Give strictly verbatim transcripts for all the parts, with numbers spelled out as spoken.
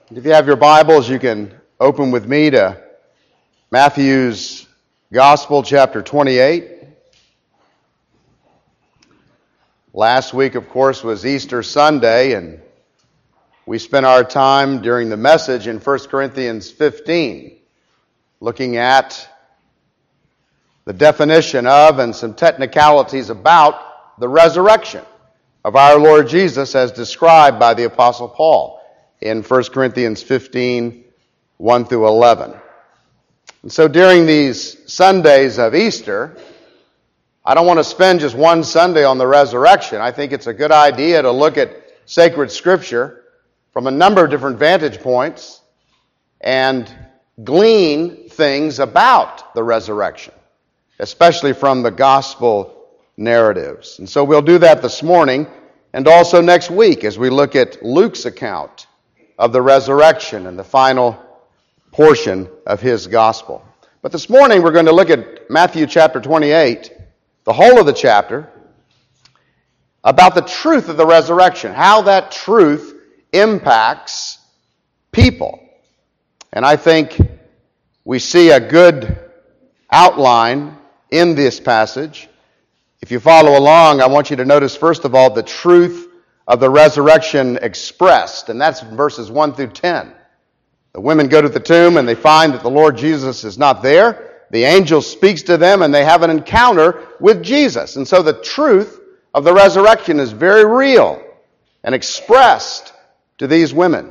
If you have your Bibles, you can open with me to Matthew's Gospel, chapter twenty-eight. Last week, of course, was Easter Sunday, and we spent our time during the message in First Corinthians fifteen, looking at the definition of and some technicalities about the resurrection of our Lord Jesus as described by the Apostle Paul in First Corinthians fifteen, one through eleven. And so during these Sundays of Easter, I don't want to spend just one Sunday on the resurrection. I think it's a good idea to look at sacred Scripture from a number of different vantage points and glean things about the resurrection, especially from the gospel narratives. And so we'll do that this morning and also next week as we look at Luke's account of the resurrection and the final portion of his gospel. But this morning we're going to look at Matthew chapter twenty-eight, the whole of the chapter, about the truth of the resurrection, how that truth impacts people. And I think we see a good outline in this passage. If you follow along, I want you to notice, first of all, the truth of the resurrection expressed, and that's verses one through ten. The women go to the tomb and they find that the Lord Jesus is not there. The angel speaks to them and they have an encounter with Jesus. And so the truth of the resurrection is very real and expressed to these women.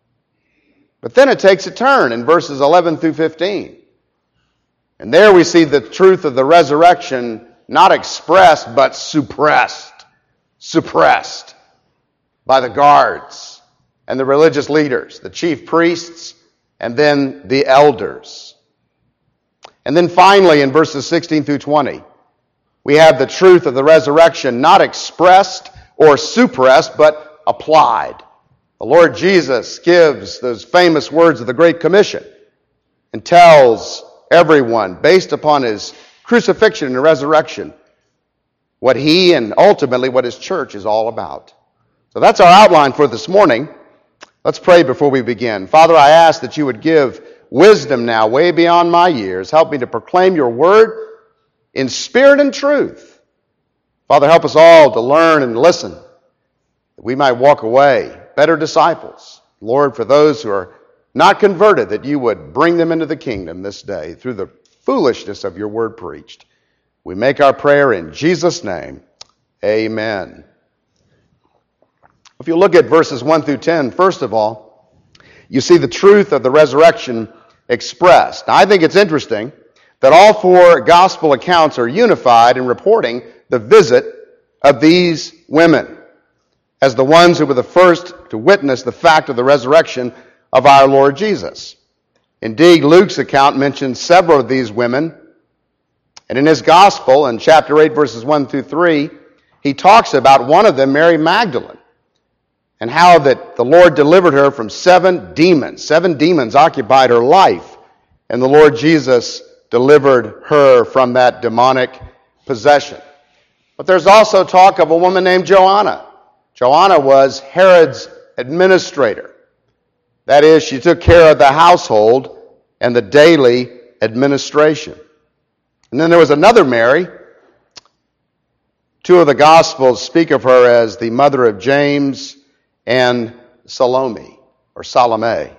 But then it takes a turn in verses eleven through fifteen. And there we see the truth of the resurrection not expressed but suppressed. Suppressed by the guards and the religious leaders, the chief priests, and then the elders. And then finally, in verses sixteen through twenty, we have the truth of the resurrection not expressed or suppressed, but applied. The Lord Jesus gives those famous words of the Great Commission and tells everyone, based upon his crucifixion and resurrection, what he and ultimately what his church is all about. So that's our outline for this morning. Let's pray before we begin. Father, I ask that you would give wisdom now way beyond my years. Help me to proclaim your word in spirit and truth. Father, help us all to learn and listen, that we might walk away better disciples. Lord, for those who are not converted, that you would bring them into the kingdom this day through the foolishness of your word preached. We make our prayer in Jesus' name. Amen. If you look at verses one through ten, first of all, you see the truth of the resurrection expressed. Now, I think it's interesting that all four gospel accounts are unified in reporting the visit of these women as the ones who were the first to witness the fact of the resurrection of our Lord Jesus. Indeed, Luke's account mentions several of these women, and in his gospel, in chapter eight, verses one through three, he talks about one of them, Mary Magdalene, and how that the Lord delivered her from seven demons. Seven demons occupied her life, and the Lord Jesus delivered her from that demonic possession. But there's also talk of a woman named Joanna. Joanna was Herod's administrator. That is, she took care of the household and the daily administration. And then there was another Mary. Two of the Gospels speak of her as the mother of James and Salome, or Salome.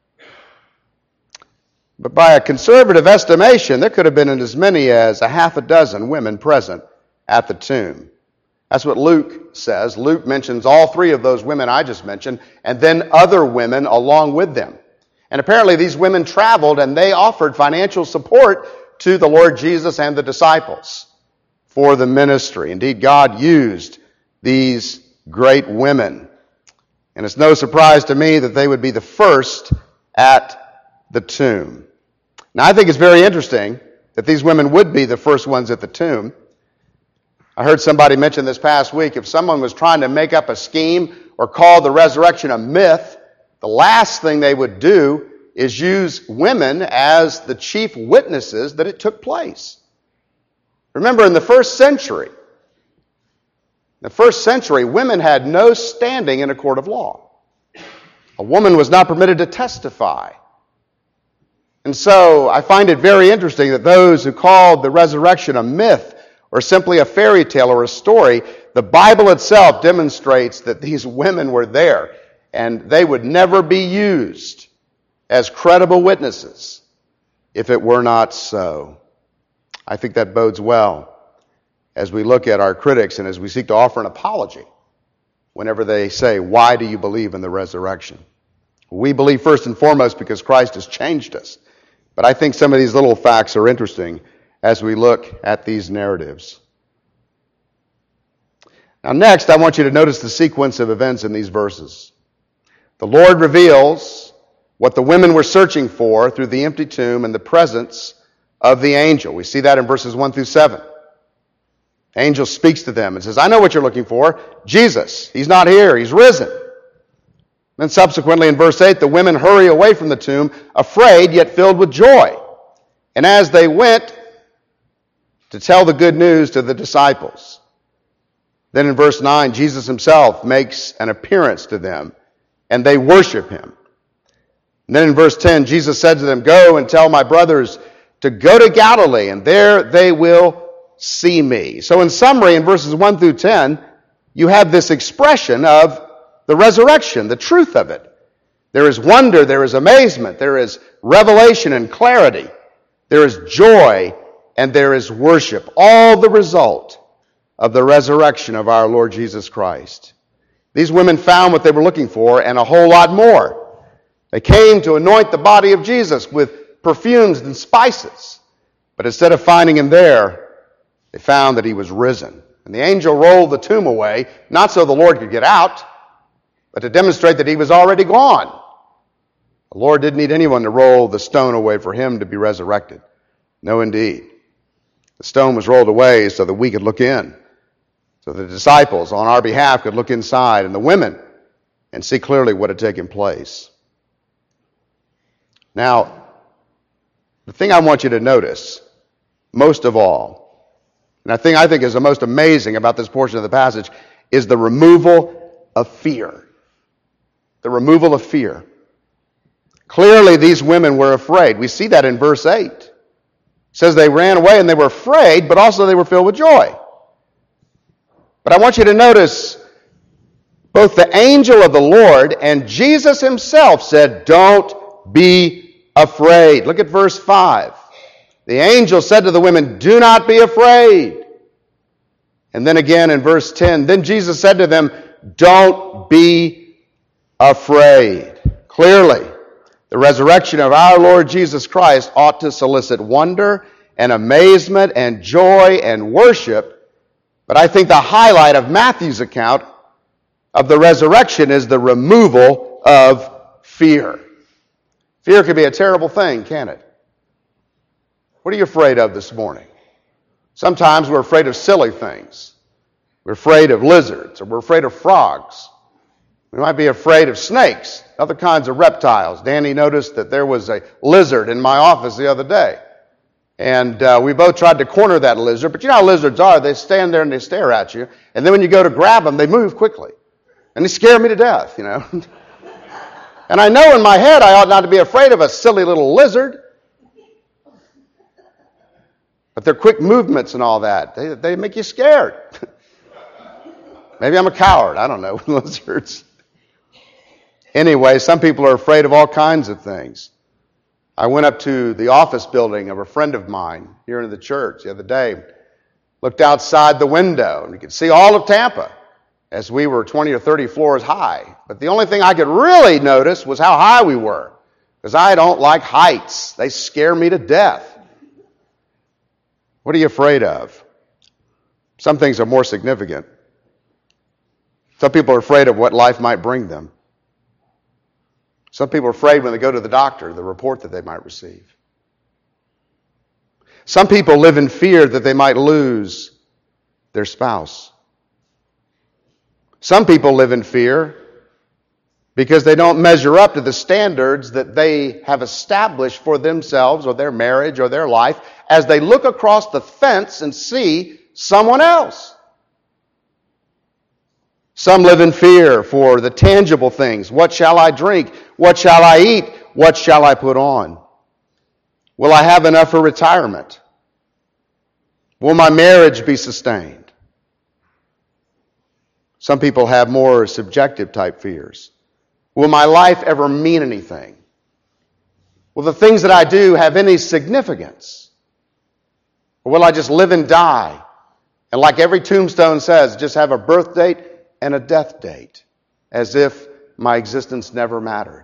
But by a conservative estimation, there could have been as many as a half a dozen women present at the tomb. That's what Luke says. Luke mentions all three of those women I just mentioned, and then other women along with them. And apparently these women traveled and they offered financial support to the Lord Jesus and the disciples for the ministry. Indeed, God used these great women. And it's no surprise to me that they would be the first at the tomb. Now, I think it's very interesting that these women would be the first ones at the tomb. I heard somebody mention this past week, if someone was trying to make up a scheme or call the resurrection a myth, the last thing they would do is use women as the chief witnesses that it took place. Remember, in the first century, the first century, women had no standing in a court of law. A woman was not permitted to testify. And so I find it very interesting that those who called the resurrection a myth or simply a fairy tale or a story, the Bible itself demonstrates that these women were there and they would never be used as credible witnesses if it were not so. I think that bodes well as we look at our critics and as we seek to offer an apology whenever they say, why do you believe in the resurrection? We believe first and foremost because Christ has changed us. But I think some of these little facts are interesting as we look at these narratives. Now next, I want you to notice the sequence of events in these verses. The Lord reveals what the women were searching for through the empty tomb and the presence of the angel. We see that in verses one through seven. Angel speaks to them and says, I know what you're looking for. Jesus. He's not here. He's risen. Then subsequently in verse eight, the women hurry away from the tomb, afraid yet filled with joy. And as they went to tell the good news to the disciples. Then in verse nine, Jesus himself makes an appearance to them, and they worship him. And then in verse ten, Jesus said to them, go and tell my brothers to go to Galilee, and there they will see me. So in summary, in verses one through ten, you have this expression of the resurrection, the truth of it. There is wonder, there is amazement, there is revelation and clarity, there is joy, and there is worship. All the result of the resurrection of our Lord Jesus Christ. These women found what they were looking for and a whole lot more. They came to anoint the body of Jesus with perfumes and spices. But instead of finding him there, they found that he was risen. And the angel rolled the tomb away, not so the Lord could get out, but to demonstrate that he was already gone. The Lord didn't need anyone to roll the stone away for him to be resurrected. No, indeed. The stone was rolled away so that we could look in, so the disciples on our behalf could look inside, and the women, and see clearly what had taken place. Now, the thing I want you to notice, most of all, and the thing I think is the most amazing about this portion of the passage, is the removal of fear. The removal of fear. Clearly, these women were afraid. We see that in verse eight. It says they ran away and they were afraid, but also they were filled with joy. But I want you to notice both the angel of the Lord and Jesus himself said, don't be afraid. Look at verse five. The angel said to the women, do not be afraid. And then again in verse ten, then Jesus said to them, don't be afraid. Clearly, the resurrection of our Lord Jesus Christ ought to solicit wonder and amazement and joy and worship. But I think the highlight of Matthew's account of the resurrection is the removal of fear. Fear can be a terrible thing, can't it? What are you afraid of this morning? Sometimes we're afraid of silly things. We're afraid of lizards, or we're afraid of frogs. We might be afraid of snakes, other kinds of reptiles. Danny noticed that there was a lizard in my office the other day. And uh, we both tried to corner that lizard. But you know how lizards are. They stand there and they stare at you. And then when you go to grab them, they move quickly. And they scare me to death, you know. And I know in my head I ought not to be afraid of a silly little lizard. But their quick movements and all that, they, they make you scared. Maybe I'm a coward. I don't know. Lizards. Anyway, some people are afraid of all kinds of things. I went up to the office building of a friend of mine here in the church the other day, looked outside the window, and you could see all of Tampa as we were twenty or thirty floors high. But the only thing I could really notice was how high we were, because I don't like heights. They scare me to death. What are you afraid of? Some things are more significant. Some people are afraid of what life might bring them. Some people are afraid when they go to the doctor, the report that they might receive. Some people live in fear that they might lose their spouse. Some people live in fear because they don't measure up to the standards that they have established for themselves or their marriage or their life as they look across the fence and see someone else. Some live in fear for the tangible things. What shall I drink? What shall I eat? What shall I put on? Will I have enough for retirement? Will my marriage be sustained? Some people have more subjective type fears. Will my life ever mean anything? Will the things that I do have any significance? Or will I just live and die? And like every tombstone says, just have a birth date and a death date, as if my existence never mattered.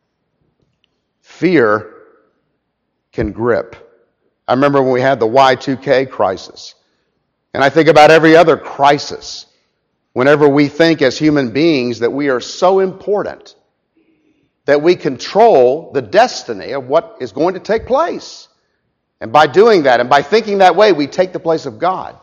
Fear can grip. I remember when we had the Y two K crisis. And I think about every other crisis. Whenever we think as human beings that we are so important that we control the destiny of what is going to take place. And by doing that, and by thinking that way, we take the place of God.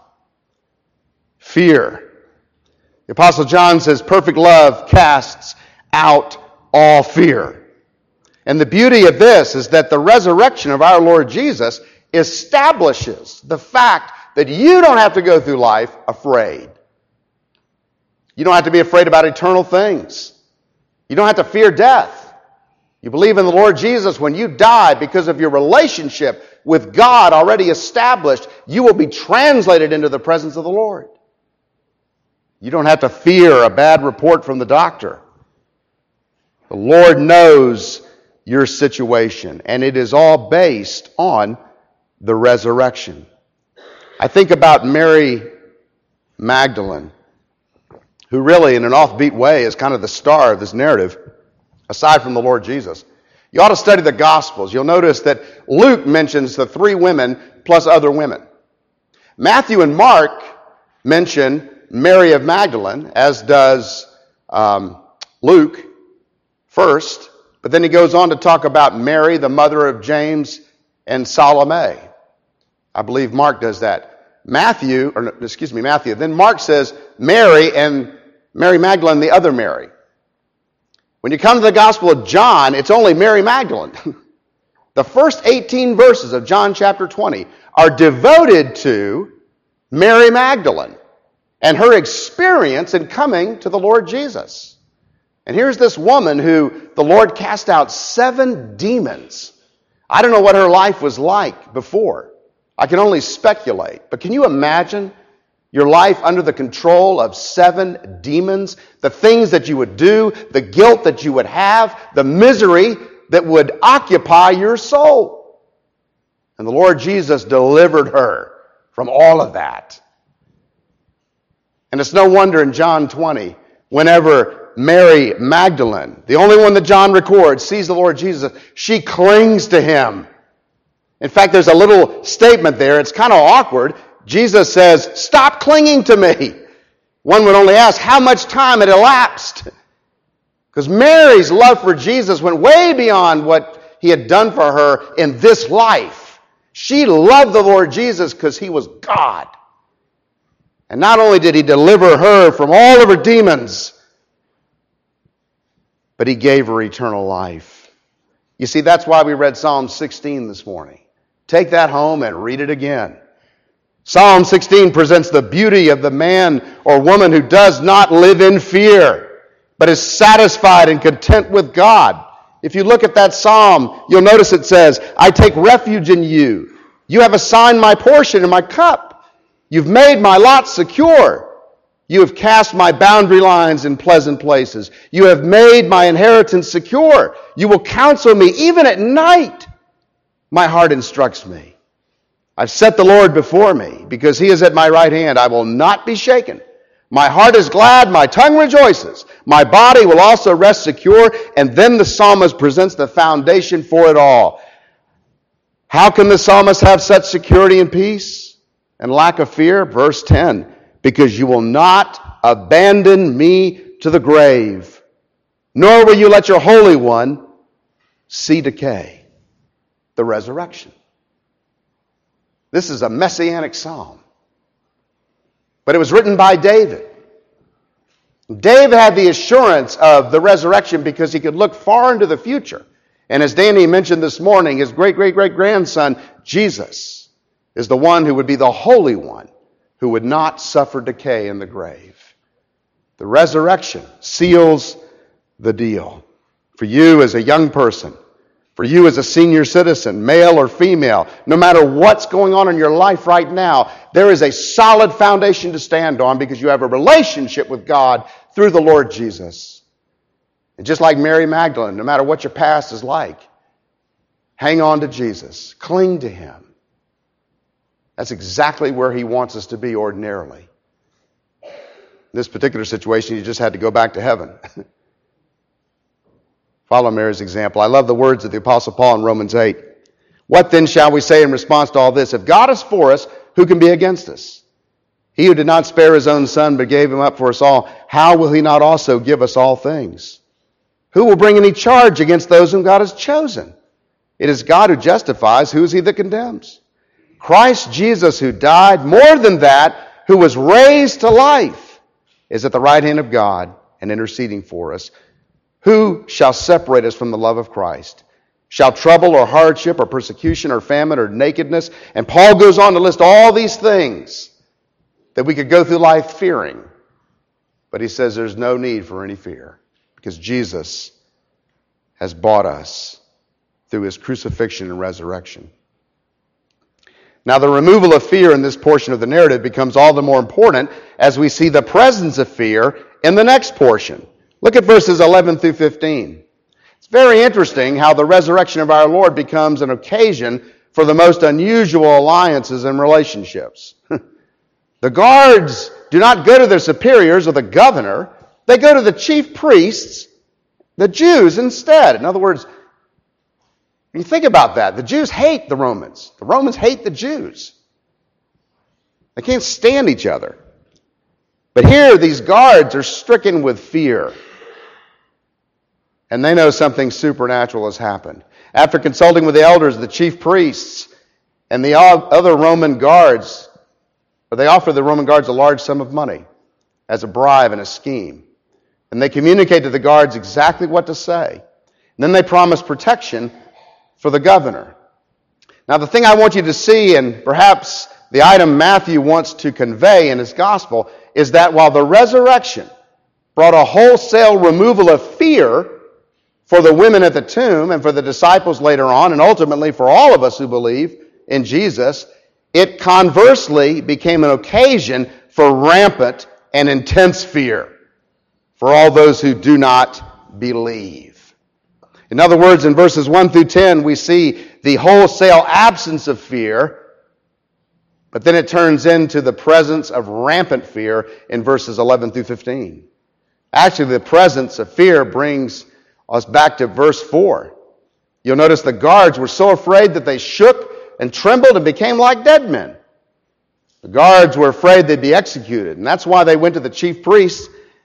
Fear. The Apostle John says, perfect love casts out all fear. And the beauty of this is that the resurrection of our Lord Jesus establishes the fact that you don't have to go through life afraid. You don't have to be afraid about eternal things. You don't have to fear death. You believe in the Lord Jesus. When you die, because of your relationship with God already established, you will be translated into the presence of the Lord. You don't have to fear a bad report from the doctor. The Lord knows your situation, and it is all based on the resurrection. I think about Mary Magdalene, who really, in an offbeat way, is kind of the star of this narrative, aside from the Lord Jesus. You ought to study the Gospels. You'll notice that Luke mentions the three women plus other women. Matthew and Mark mention Mary of Magdalene, as does um, Luke first, but then he goes on to talk about Mary, the mother of James and Salome. I believe Mark does that. Matthew, or excuse me, Matthew. Then Mark says Mary and Mary Magdalene, the other Mary. When you come to the Gospel of John, it's only Mary Magdalene. The first eighteen verses of John chapter twenty are devoted to Mary Magdalene and her experience in coming to the Lord Jesus. And here's this woman who the Lord cast out seven demons. I don't know what her life was like before. I can only speculate. But can you imagine your life under the control of seven demons? The things that you would do, the guilt that you would have, the misery that would occupy your soul. And the Lord Jesus delivered her from all of that. And it's no wonder in John twenty, whenever Mary Magdalene, the only one that John records, sees the Lord Jesus, she clings to him. In fact, there's a little statement there. It's kind of awkward. Jesus says, stop clinging to me. One would only ask how much time had elapsed. Because Mary's love for Jesus went way beyond what he had done for her in this life. She loved the Lord Jesus because he was God. And not only did he deliver her from all of her demons, but he gave her eternal life. You see, that's why we read Psalm sixteen this morning. Take that home and read it again. Psalm sixteen presents the beauty of the man or woman who does not live in fear, but is satisfied and content with God. If you look at that psalm, you'll notice it says, I take refuge in you. You have assigned my portion and my cup. You've made my lot secure. You have cast my boundary lines in pleasant places. You have made my inheritance secure. You will counsel me even at night. My heart instructs me. I've set the Lord before me. Because he is at my right hand, I will not be shaken. My heart is glad, my tongue rejoices. My body will also rest secure. And then the psalmist presents the foundation for it all. How can the psalmist have such security and peace and lack of fear? Verse ten, because you will not abandon me to the grave, nor will you let your Holy One see decay. The resurrection. This is a messianic psalm. But it was written by David. David had the assurance of the resurrection because he could look far into the future. And as Danny mentioned this morning, his great-great-great-grandson, Jesus, is the one who would be the Holy One who would not suffer decay in the grave. The resurrection seals the deal. For you as a young person, for you as a senior citizen, male or female, no matter what's going on in your life right now, there is a solid foundation to stand on because you have a relationship with God through the Lord Jesus. And just like Mary Magdalene, no matter what your past is like, hang on to Jesus. Cling to Him. That's exactly where He wants us to be ordinarily. In this particular situation, you just had to go back to heaven. Follow Mary's example. I love the words of the Apostle Paul in Romans eight. What then shall we say in response to all this? If God is for us, who can be against us? He who did not spare His own Son, but gave Him up for us all, how will He not also give us all things? Who will bring any charge against those whom God has chosen? It is God who justifies. Who is He that condemns? Christ Jesus, who died, more than that, who was raised to life, is at the right hand of God and interceding for us. Who shall separate us from the love of Christ? Shall trouble or hardship or persecution or famine or nakedness? And Paul goes on to list all these things that we could go through life fearing. But he says there's no need for any fear because Jesus has bought us through His crucifixion and resurrection. Now, the removal of fear in this portion of the narrative becomes all the more important as we see the presence of fear in the next portion. Look at verses eleven through fifteen. It's very interesting how the resurrection of our Lord becomes an occasion for the most unusual alliances and relationships. The guards do not go to their superiors or the governor. They go to the chief priests, the Jews, instead. In other words, when you think about that, the Jews hate the Romans. The Romans hate the Jews. They can't stand each other. But here, these guards are stricken with fear. And they know something supernatural has happened. After consulting with the elders, the chief priests, and the other Roman guards, they offer the Roman guards a large sum of money as a bribe and a scheme. And they communicate to the guards exactly what to say. And then they promise protection for the governor. Now, the thing I want you to see, and perhaps the item Matthew wants to convey in his gospel, is that while the resurrection brought a wholesale removal of fear for the women at the tomb and for the disciples later on, and ultimately for all of us who believe in Jesus, it conversely became an occasion for rampant and intense fear for all those who do not believe. In other words, in verses one through ten, we see the wholesale absence of fear, but then it turns into the presence of rampant fear in verses eleven through fifteen. Actually, the presence of fear brings us back to verse four. You'll notice the guards were so afraid that they shook and trembled and became like dead men. The guards were afraid they'd be executed, and that's why they went to the chief priests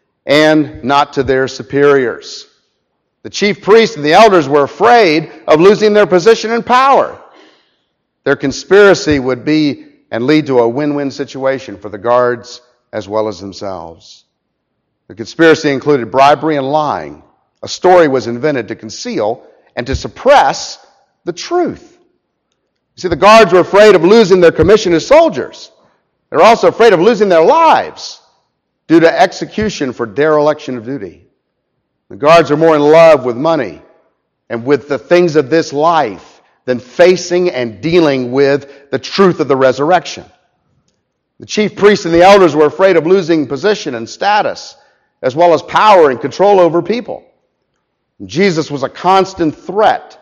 and not to their superiors. The chief priests and the elders were afraid of losing their position and power. Their conspiracy would be and lead to a win-win situation for the guards as well as themselves. The conspiracy included bribery and lying. A story was invented to conceal and to suppress the truth. You see, the guards were afraid of losing their commission as soldiers. They were also afraid of losing their lives due to execution for dereliction of duty. The guards are more in love with money and with the things of this life than facing and dealing with the truth of the resurrection. The chief priests and the elders were afraid of losing position and status, as well as power and control over people. Jesus was a constant threat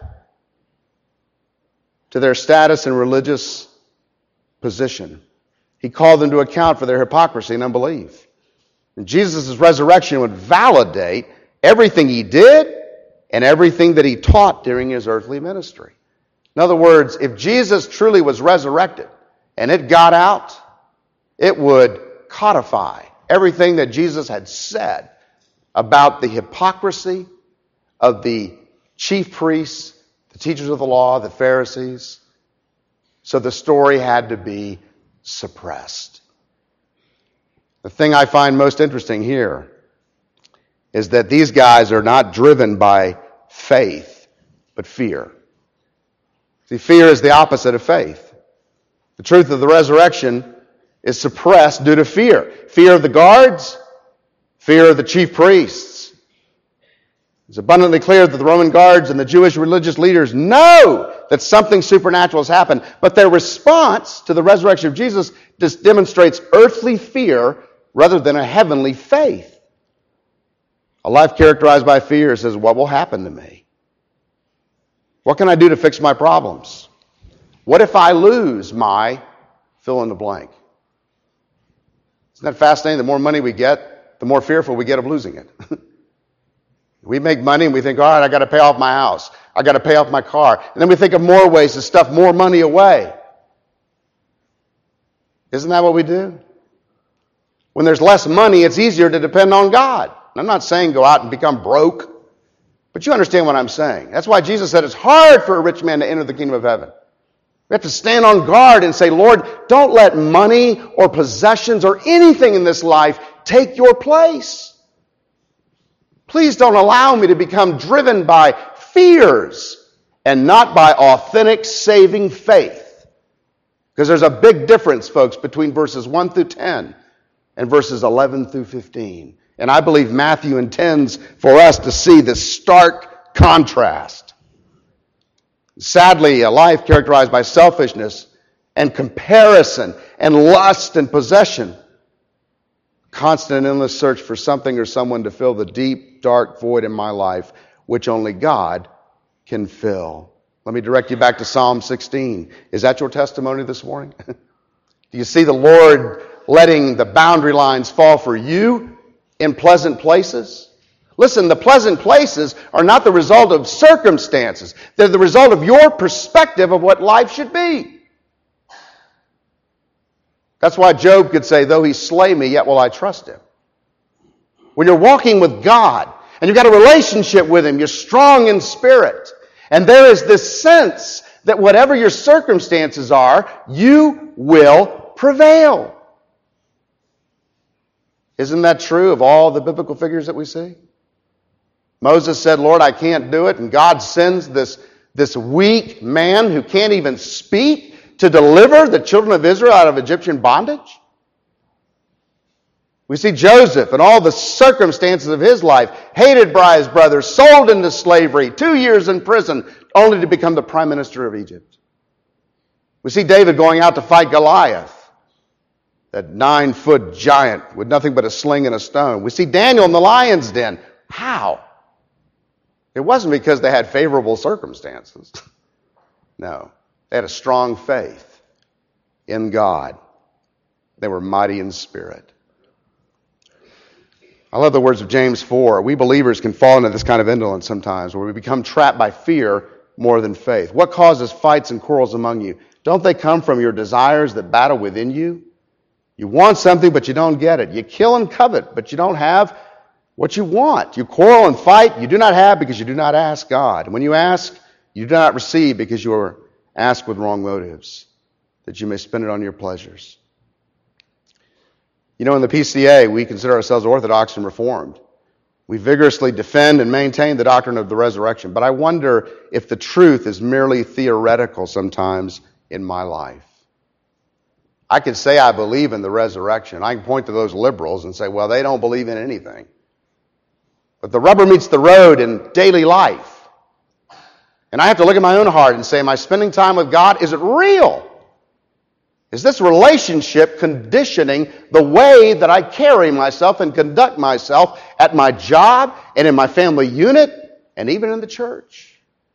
to their status and religious position. He called them to account for their hypocrisy and unbelief. And Jesus' resurrection would validate everything He did and everything that He taught during His earthly ministry. In other words, if Jesus truly was resurrected and it got out, it would codify everything that Jesus had said about the hypocrisy of the chief priests, the teachers of the law, the Pharisees. So the story had to be suppressed. The thing I find most interesting here is that these guys are not driven by faith, but fear. See, fear is the opposite of faith. The truth of the resurrection is suppressed due to fear. Fear of the guards, Fear of the chief priests. It's abundantly clear that the Roman guards and the Jewish religious leaders know that something supernatural has happened, but their response to the resurrection of Jesus just demonstrates earthly fear rather than a heavenly faith. A life characterized by fear says, what will happen to me? What can I do to fix my problems? What if I lose my fill in the blank? Isn't that fascinating? The more money we get, the more fearful we get of losing it. We make money and we think, all right, I got to pay off my house. I got to pay off my car. And then we think of more ways to stuff more money away. Isn't that what we do? When there's less money, it's easier to depend on God. I'm not saying go out and become broke, but you understand what I'm saying. That's why Jesus said it's hard for a rich man to enter the kingdom of heaven. We have to stand on guard and say, Lord, don't let money or possessions or anything in this life take your place. Please don't allow me to become driven by fears and not by authentic saving faith. Because there's a big difference, folks, between verses one through ten and verses eleven through fifteen. And I believe Matthew intends for us to see this stark contrast. Sadly, a life characterized by selfishness and comparison and lust and possession, constant and endless search for something or someone to fill the deep, dark void in my life, which only God can fill. Let me direct you back to Psalm sixteen. Is that your testimony this morning? Do you see the Lord letting the boundary lines fall for you in pleasant places? Listen, the pleasant places are not the result of circumstances. They're the result of your perspective of what life should be. That's why Job could say, though he slay me, yet will I trust him. When you're walking with God and you've got a relationship with him, you're strong in spirit. And there is this sense that whatever your circumstances are, you will prevail. Isn't that true of all the biblical figures that we see? Moses said, Lord, I can't do it. And God sends this, this weak man who can't even speak to deliver the children of Israel out of Egyptian bondage. We see Joseph and all the circumstances of his life, hated by his brothers, sold into slavery, two years in prison, only to become the prime minister of Egypt. We see David going out to fight Goliath, that nine-foot giant with nothing but a sling and a stone. We see Daniel in the lion's den. How? It wasn't because they had favorable circumstances. No. They had a strong faith in God. They were mighty in spirit. I love the words of James four. We believers can fall into this kind of indolence sometimes, where we become trapped by fear more than faith. What causes fights and quarrels among you? Don't they come from your desires that battle within you? You want something, but you don't get it. You kill and covet, but you don't have what you want. You quarrel and fight. You do not have because you do not ask God. And when you ask, you do not receive because you are asked with wrong motives, that you may spend it on your pleasures. You know, in the P C A, we consider ourselves Orthodox and Reformed. We vigorously defend and maintain the doctrine of the resurrection. But I wonder if the truth is merely theoretical sometimes in my life. I can say I believe in the resurrection. I can point to those liberals and say, well, they don't believe in anything. But the rubber meets the road in daily life. And I have to look at my own heart and say, am I spending time with God? Is it real? Is this relationship conditioning the way that I carry myself and conduct myself at my job and in my family unit and even in the church?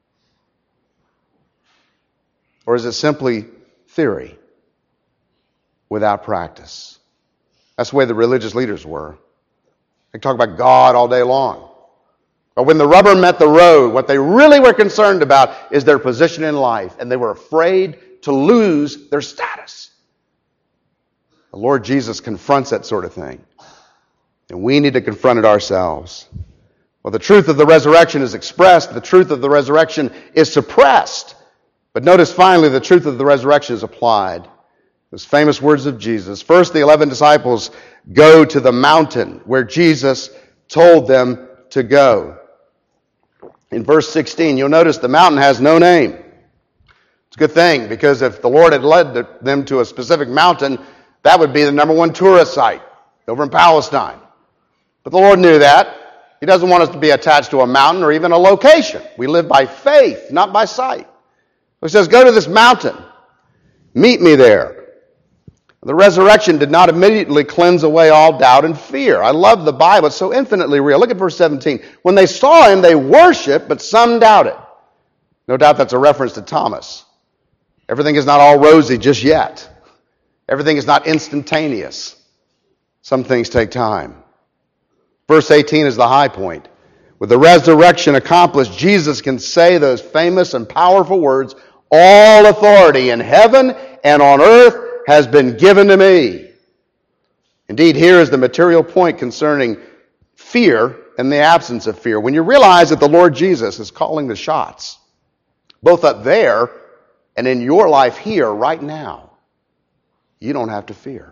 Or is it simply theory without practice? That's the way the religious leaders were. They talk about God all day long. But when the rubber met the road, what they really were concerned about is their position in life, and they were afraid to lose their status. The Lord Jesus confronts that sort of thing, and we need to confront it ourselves. Well, the truth of the resurrection is expressed. The truth of the resurrection is suppressed. But notice finally, the truth of the resurrection is applied. Those famous words of Jesus. First, the eleven disciples go to the mountain where Jesus told them to go. In verse sixteen, you'll notice the mountain has no name. It's a good thing, because if the Lord had led them to a specific mountain, that would be the number one tourist site over in Palestine. But the Lord knew that. He doesn't want us to be attached to a mountain or even a location. We live by faith, not by sight. He says, go to this mountain. Meet me there. The resurrection did not immediately cleanse away all doubt and fear. I love the Bible. It's so infinitely real. Look at verse seventeen. When they saw him, they worshiped, but some doubted. No doubt that's a reference to Thomas. Everything is not all rosy just yet. Everything is not instantaneous. Some things take time. Verse eighteen is the high point. With the resurrection accomplished, Jesus can say those famous and powerful words, all authority in heaven and on earth has been given to me. Indeed, here is the material point concerning fear and the absence of fear. When you realize that the Lord Jesus is calling the shots, both up there and in your life here right now, you don't have to fear.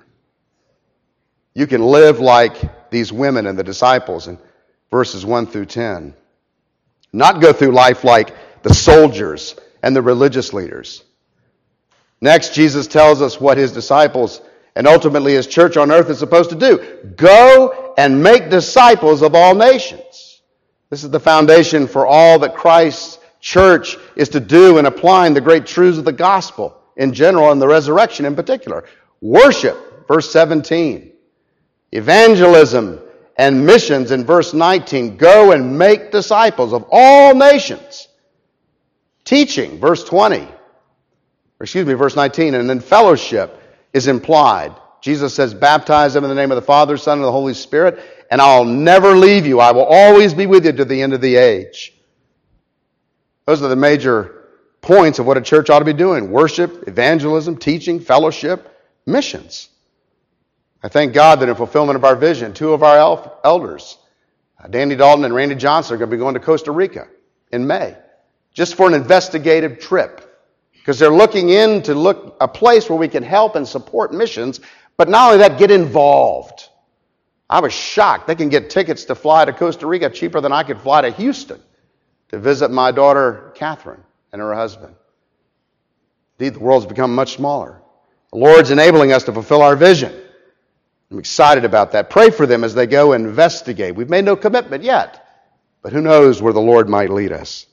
You can live like these women and the disciples in verses one through ten. Not go through life like the soldiers and the religious leaders. Next, Jesus tells us what his disciples and ultimately his church on earth is supposed to do. Go and make disciples of all nations. This is the foundation for all that Christ's church is to do in applying the great truths of the gospel in general and the resurrection in particular. Worship, verse seventeen. Evangelism and missions in verse nineteen. Go and make disciples of all nations. Teaching, verse twenty. Excuse me, verse nineteen, and then fellowship is implied. Jesus says, baptize them in the name of the Father, Son, and the Holy Spirit, and I'll never leave you. I will always be with you to the end of the age. Those are the major points of what a church ought to be doing. Worship, evangelism, teaching, fellowship, missions. I thank God that in fulfillment of our vision, two of our el- elders, Danny Dalton and Randy Johnson, are going to be going to Costa Rica in May, just for an investigative trip. Because they're looking into look a place where we can help and support missions, but not only that, get involved. I was shocked. They can get tickets to fly to Costa Rica cheaper than I could fly to Houston to visit my daughter, Catherine, and her husband. Indeed, the world's become much smaller. The Lord's enabling us to fulfill our vision. I'm excited about that. Pray for them as they go investigate. We've made no commitment yet, but who knows where the Lord might lead us.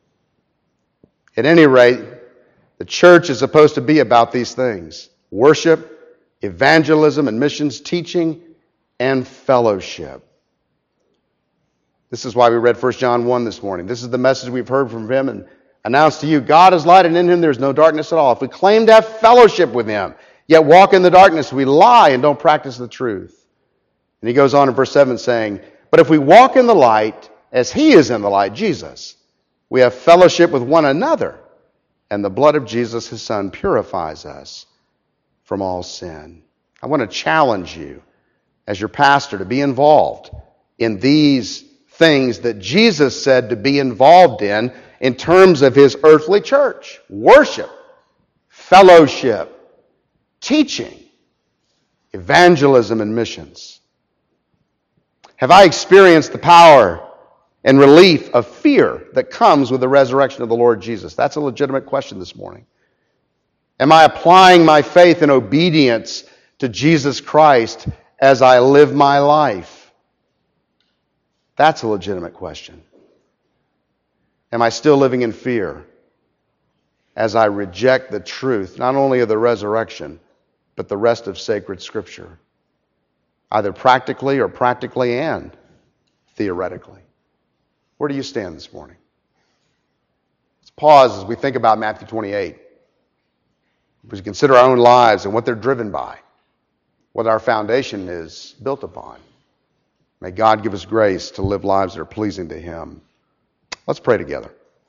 At any rate, the church is supposed to be about these things. Worship, evangelism and missions, teaching, and fellowship. This is why we read First John one this morning. This is the message we've heard from him and announced to you. God is light, and in him there is no darkness at all. If we claim to have fellowship with him, yet walk in the darkness, we lie and don't practice the truth. And he goes on in verse seven saying, but if we walk in the light as he is in the light, Jesus, we have fellowship with one another. And the blood of Jesus, his son, purifies us from all sin. I want to challenge you as your pastor to be involved in these things that Jesus said to be involved in in terms of his earthly church. Worship, fellowship, teaching, evangelism, and missions. Have I experienced the power and relief of fear that comes with the resurrection of the Lord Jesus? That's a legitimate question this morning. Am I applying my faith and obedience to Jesus Christ as I live my life? That's a legitimate question. Am I still living in fear as I reject the truth, not only of the resurrection, but the rest of sacred Scripture, either practically or practically and theoretically? Where do you stand this morning? Let's pause as we think about Matthew twenty-eight. As we consider our own lives and what they're driven by, what our foundation is built upon. May God give us grace to live lives that are pleasing to him. Let's pray together.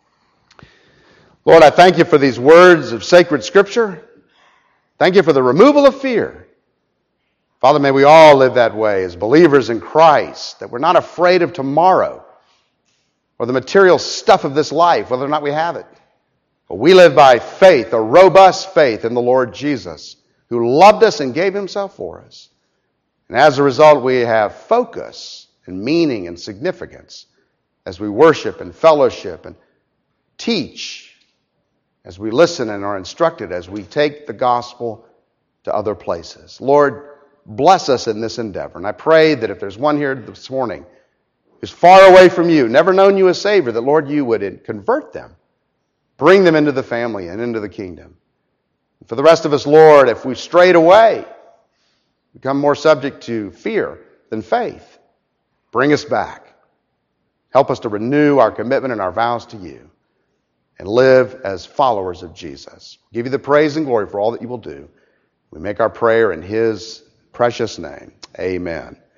Lord, I thank you for these words of sacred Scripture. Thank you for the removal of fear. Father, may we all live that way as believers in Christ, that we're not afraid of tomorrow or the material stuff of this life, whether or not we have it. But we live by faith, a robust faith in the Lord Jesus, who loved us and gave himself for us. And as a result, we have focus and meaning and significance as we worship and fellowship and teach, as we listen and are instructed, as we take the gospel to other places. Lord, bless us in this endeavor. And I pray that if there's one here this morning who's far away from you, never known you as Savior, that, Lord, you would convert them, bring them into the family and into the kingdom. For the rest of us, Lord, if we've strayed away, become more subject to fear than faith, bring us back. Help us to renew our commitment and our vows to you and live as followers of Jesus. We give you the praise and glory for all that you will do. We make our prayer in his precious name. Amen.